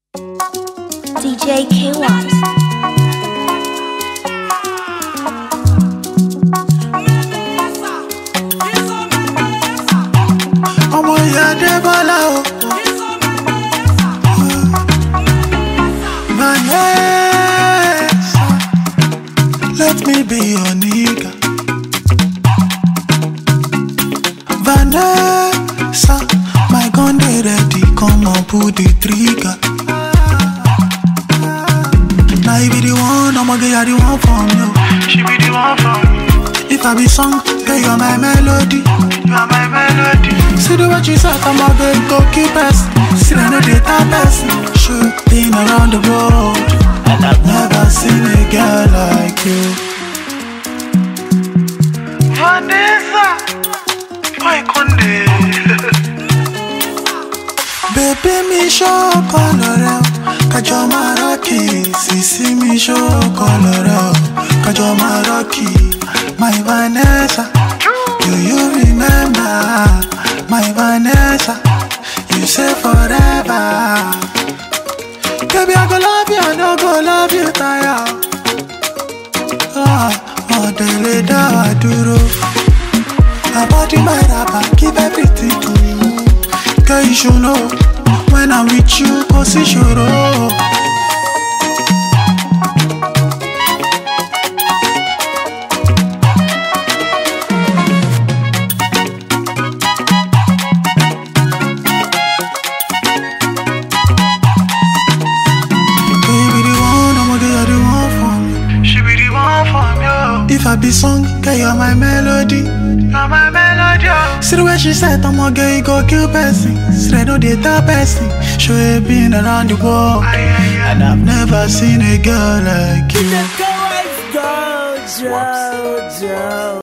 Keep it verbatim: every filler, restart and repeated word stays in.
D J K-Wise. Ọmọ ìyá Débọ́lá o. Vanessa, let me be your nigga. Vanessa, my gun dey ready, come on pull the trigger. Now you be the one, I'ma get you the one from you. She be the one from me. If I be song, girl, you're my melody. You are my melody. See the way you said, I'm a big goalkeeper. See I know the type person. Shooting around the world, and I've never seen a girl like you. Vanessa, why can't they? Baby, me show color, kajo maraki. Sisi me show color, kajo maraki. My Vanessa, do you remember? My Vanessa, you say forever. Baby, I go love you, I no go love you, tire. Ah, oh, dele da duro. I bought you my rapper, give everything to you. Girl, you should know, when I'm with you, cause you should know. If I be song, girl, you're my melody. You're my melody. See the way she said, I'm a girl, you go kill person. See I know the type person. Show you been around the world, aye, aye, aye. And I've never seen a girl like you.